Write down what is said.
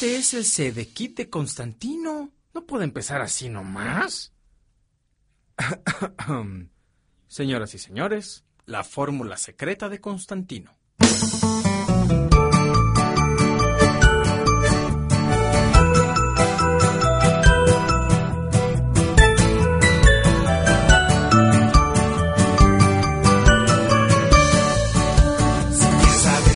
Este es el sedekit de Constantino. No puede empezar así nomás. Señoras y señores, la fórmula secreta de Constantino.